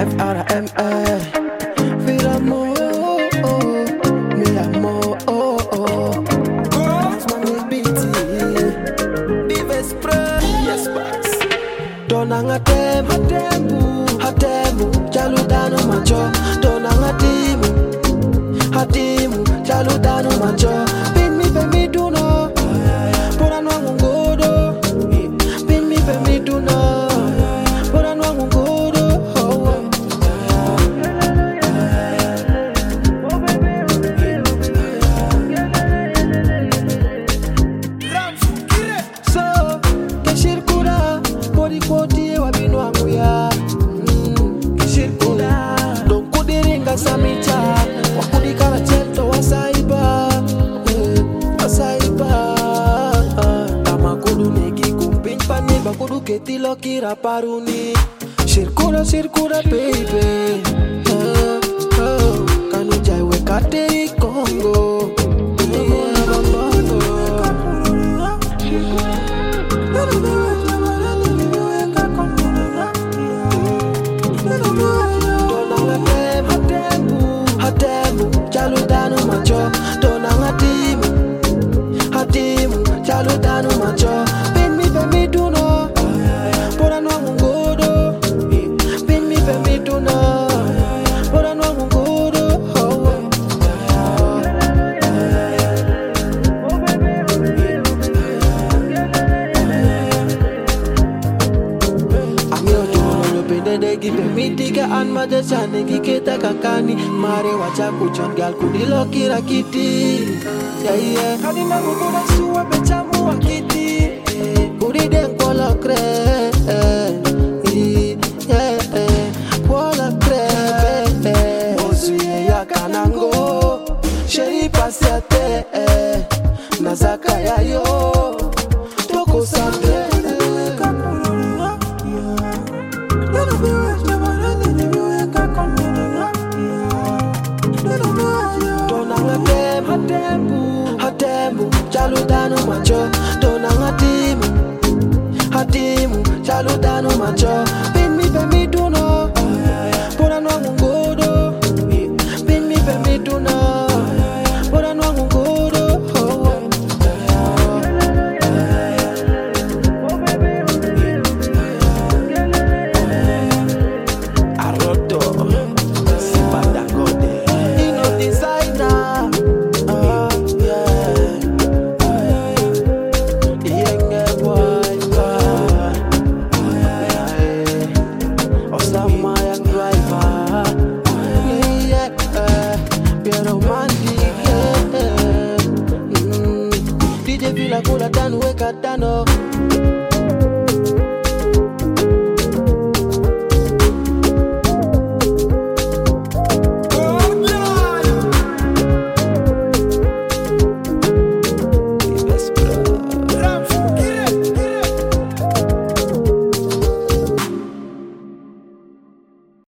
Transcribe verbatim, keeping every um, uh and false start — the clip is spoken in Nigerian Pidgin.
F R M A. Feel amor, me amor. That's my new B T. Vive spray, yes boss. Donanga temu, hatemu, hatemu. Jaludano macho, donanga timu, hatimu. Jaludano macho, pin me pe me do no. Pura no ngodo, pin me pe me do no. Pura no ngodo. So, kishirkura, body koti wa binwangu ya. Kishirkura, don't kudiringa samita, wakudikara cheto wasaiba, wasaiba. Tama kudu negi kumpin pani, bakudu keti lokira paruni. Shirkura, shirkura baby, oh, oh. Kanu jaiwe kate Congo. Jaludano macho, donanga timu, hatimu, jaludano macho. Pin me pe me do no, pura no ngodo. Pin me pe me do no, pura no ngodo. Amio jono lo pende de gipe mitiga an majasane giketa kakani mare wacha kuchon gal kudilo kira kiti yeah yeah hadi na ngukura suwa bechamu wakiti kuri den kola kre yeah kola kre osuye ya kanango sheri pasiate nazaka ya yo toko sante. Hatemu, hatemu, jaludano macho, donanga timu, hatimu, jaludano macho. Pin me pe me do no, pura no ngodo. Pin me pe me do no, pura no ngodo. Aroto, sipanda gode, ino designer. D J Villa kula tanu weka tano.